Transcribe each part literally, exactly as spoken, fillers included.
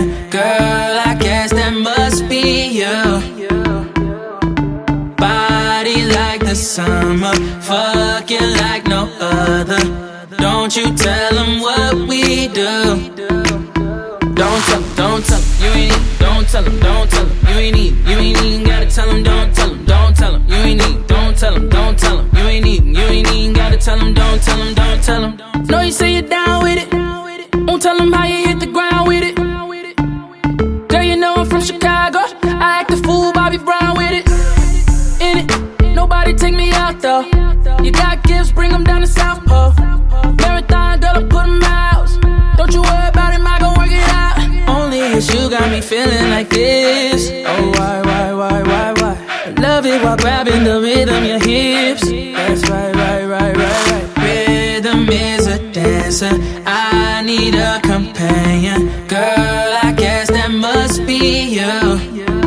Girl, I guess that must be you. Body like the summer, fucking like no other. Don't you tell them what we do. Don't tell them, don't tell them, you ain't need. Don't tell them, don't tell them, you ain't need. You ain't even gotta tell them, don't tell them, don't tell them, you ain't need. Don't tell them, don't tell them, you ain't need. You ain't even gotta tell them, don't tell them, don't tell them. Know you say you're down with it. Won't tell them how you hit the ground with it. Girl, you know I'm from Chicago. I act a fool, Bobby Brown with it. In it, nobody take me out though. You got gifts, bring them down to South Pole. Marathon, girl, I put them out. Don't you worry about it, I gon' work it out. Only it's you got me feeling like this. Oh, why, why, why, why, why? I love it while grabbing the rhythm, your hips. That's right, right, right, right, right. Rhythm is a dancer. I need a companion. Girl, I guess that must be you.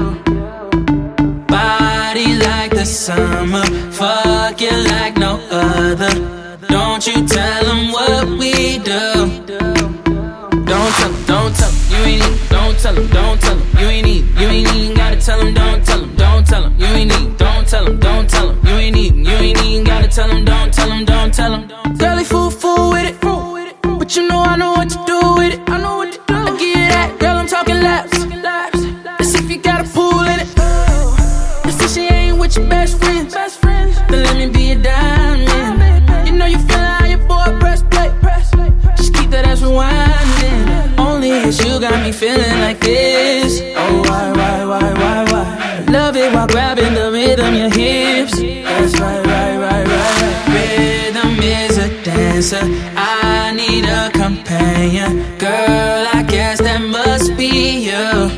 Body like the summer, fucking like no other. Don't you tell them what we do. Don't tell them, don't tell them, you ain't need. Don't tell them, don't tell them, you ain't need. You ain't even gotta tell them, don't tell them, don't tell them, you ain't need. Don't tell them, don't tell them, you ain't need. You ain't even gotta tell them, don't tell them, don't tell them. Girl, fool, fool with it, but you know I know what to do with it. I know what to do. I give you that, girl, I'm talking laps. Let's see if you got a pool in it. Let's see she ain't with your best friends. Then let me be a diamond. You know you feelin' how your boy press play. Just keep that ass rewinding. Only it's you got me feeling like this. Oh, why, why, why, why, why? I love it while grabbing the rhythm, your hips. That's right, right, right, right, right. Rhythm is a dancer. I need a companion. Girl, I guess that must be you.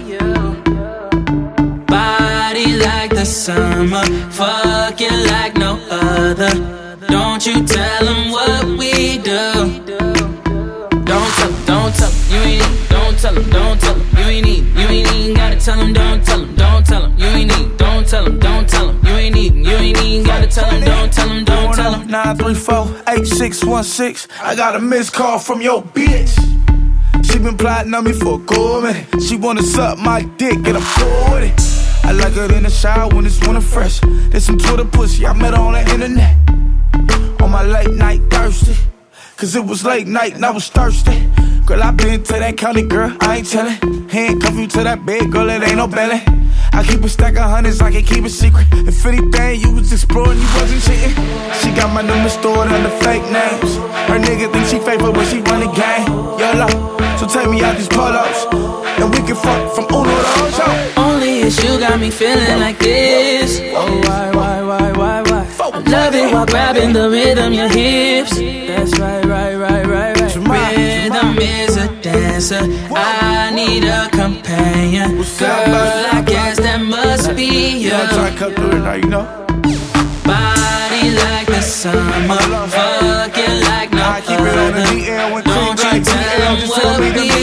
Body like the summer, fucking like no other. Don't you tell them what we do. Don't tell them, don't tell them, you ain't need. Don't tell them, don't tell them, you ain't need. You ain't even gotta tell them, don't tell them, don't tell them, you ain't need. Don't tell them, don't tell them, you ain't need. You ain't even gotta tell them, don't tell them, don't tell them. nine three four, eight six one six. I got a missed call from your bitch. She been plotting on me for a cool minute. She wanna suck my dick and I'm cool with it. I like her in the shower when it's winter fresh. There's some Twitter pussy, I met her on the internet. On my late night thirsty, cause it was late night and I was thirsty. Girl, I been to that county, girl, I ain't tellin'. Handcuff you to that bed, girl, it ain't no belly. I keep a stack of hundreds, I can keep it secret. If anything, you was exploring, you wasn't cheating. She got my number stored under fake names. Her nigga think she faithful when she run the game. YOLO, so take me out these polos, and we can fuck from Uno to Ocho. Only it's you got me feeling like this. Oh, why, why, why, why, why? I love it while grabbing the rhythm, your hips. That's right, right, right, right, right. Rhythm is a dancer. I need a companion. Girl, I guess that must be you. Yeah, I try to cut through it now, you know. Body like the summer, fucking like no other. Don't you tell them what we do.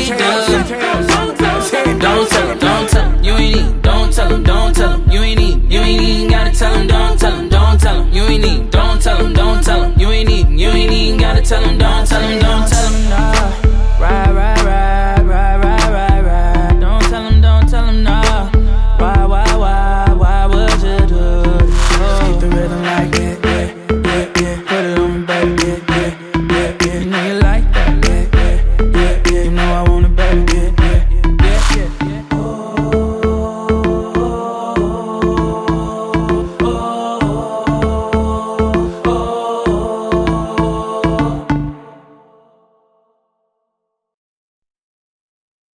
Don't tell them, don't tell them, you ain't need. Don't tell them, don't tell them, you ain't need. You ain't even gotta tell them, don't tell them, don't tell them, you ain't need. Don't tell them, don't tell them, you ain't need. You ain't even gotta tell them, don't